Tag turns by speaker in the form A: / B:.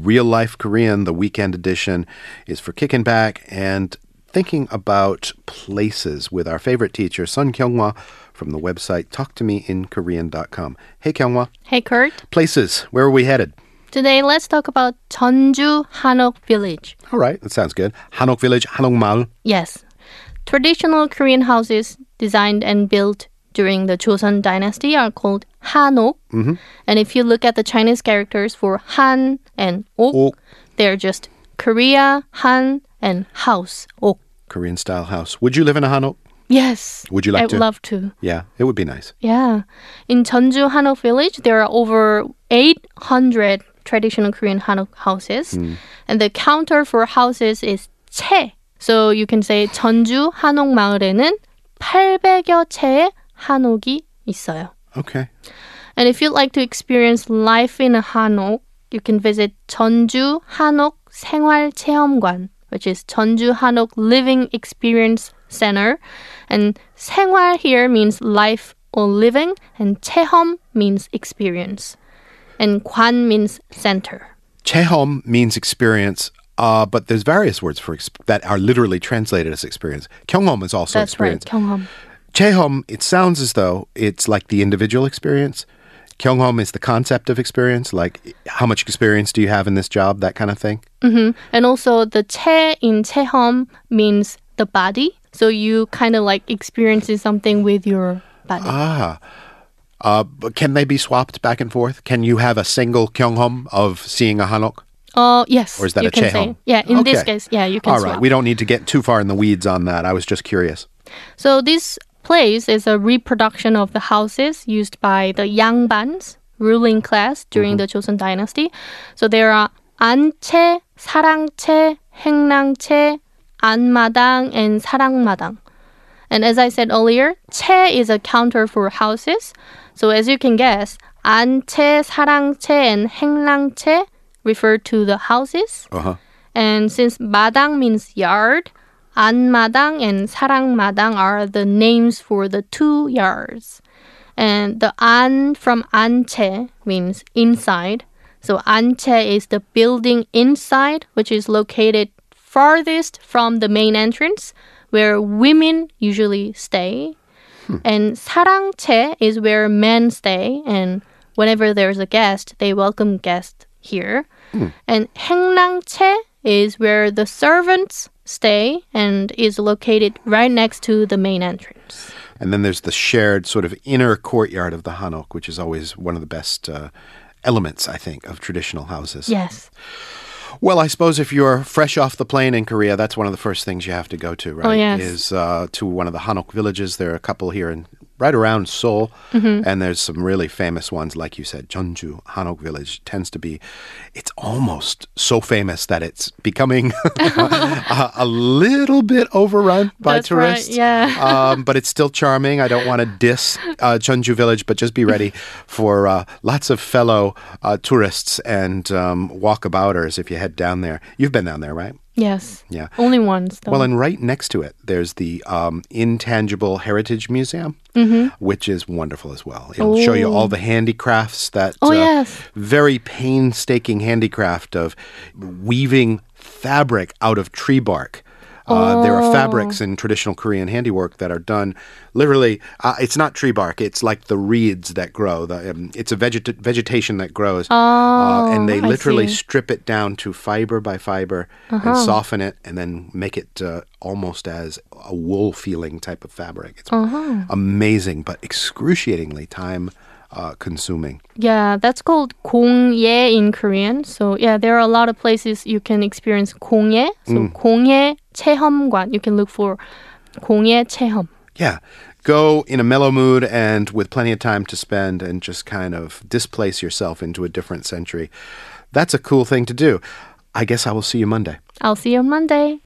A: Real Life Korean, the weekend edition, is for kicking back and thinking about places with our favorite teacher, Sun Kyunghwa, from the website talktomeinkorean.com. Hey, Kyunghwa.
B: Hey, Kurt.
A: Places. Where are we headed?
B: Today, let's talk about Jeonju Hanok Village.
A: All right, that sounds good. Hanok Village, Hanok Maul.
B: Yes. Traditional Korean houses designed and built during the Joseon dynasty are called Hanok.
A: Mm-hmm.
B: And if you look at the Chinese characters for Han and Ok,
A: Ok.
B: they're just Korea, Han, and house, Ok.
A: Korean style house. Would you live in a Hanok?
B: Yes.
A: Would you like to?
B: I'd love to.
A: Yeah, it would be nice.
B: Yeah. In Jeonju Hanok Village, there are over 800 traditional Korean Hanok houses. And the counter for houses is 채. So you can say 전주 한옥 마을에는 800여 채의 한옥이 있어요.
A: Okay.
B: And if you'd like to experience life in a 한옥, you can visit 전주 한옥 생활체험관, which is 전주 한옥 Living Experience Center. And 생활 here means life or living, and 체험 means experience. And 관 means center.
A: 체험 means experience, but there's various words for that are literally translated as experience. 경험 is also
B: That's
A: experience.
B: right, 경험.
A: 체험, it sounds as though it's like the individual experience. 경험 is the concept of experience, like how much experience do you have in this job, that kind of thing.
B: Mm-hmm. And also the 체 in 체험 means the body. So you kind of like experiencing something with your body.
A: But can they be swapped back and forth? Can you have a single 경험 of seeing a hanok?
B: Yes.
A: Or is that
B: you
A: a
B: can
A: 체험?
B: say. Yeah, in this
A: Okay.
B: case, yeah, you can
A: All
B: swap.
A: right, we don't need to get too far in the weeds on that. I was just curious.
B: So this place is a reproduction of the houses used by the Yangbans, ruling class during the Joseon dynasty. So there are 안채, 사랑채, 행랑채, 안마당, and 사랑마당. And as I said earlier, 채 is a counter for houses. So as you can guess, 안채, 사랑채, and 행랑채 refer to the houses.
A: Uh-huh.
B: And since 마당 means yard, 안마당 and 사랑마당 are the names for the two yards. And the 안 from 안채 means inside. So 안채 is the building inside, which is located farthest from the main entrance, where women usually stay. And 사랑채 is where men stay, and whenever there's a guest, they welcome guests here. And 행랑채 is where the servants stay and is located right next to the main entrance.
A: And then there's the shared sort of inner courtyard of the hanok, which is always one of the best elements, I think, of traditional houses.
B: Yes.
A: Well, I suppose if you're fresh off the plane in Korea, that's one of the first things you have to go to, right?
B: Oh, yes.
A: Is to one of the hanok villages. There are a couple here in right around Seoul, and there's some really famous ones, like you said, Jeonju Hanok Village tends to be. It's almost so famous that it's becoming a little bit overrun by
B: That's right,
A: tourists.
B: yeah.
A: But it's still charming. I don't want to diss Jeonju Village, but just be ready for lots of fellow tourists and walkabouters if you head down there. You've been down there, right?
B: Yes.
A: Yeah.
B: Only once, though.
A: Well, and right next to it, there's the Intangible Heritage Museum, which is wonderful as well. It'll show you all the handicrafts that
B: yes.
A: very painstaking handicraft of weaving fabric out of tree bark. There are fabrics in traditional Korean handiwork that are done literally. It's not tree bark. It's like the reeds that grow. It's a vegetation that grows. And they literally strip it down to fiber by fiber and soften it and then make it almost as a wool feeling type of fabric. It's amazing, but excruciatingly time consuming.
B: Yeah, that's called 공예 in Korean. So yeah, there are a lot of places you can experience 공예. So 공예 체험관. You can look for 공예 체험.
A: Yeah. Go in a mellow mood and with plenty of time to spend and just kind of displace yourself into a different century. That's a cool thing to do. I guess I will see you Monday.
B: I'll see you on Monday.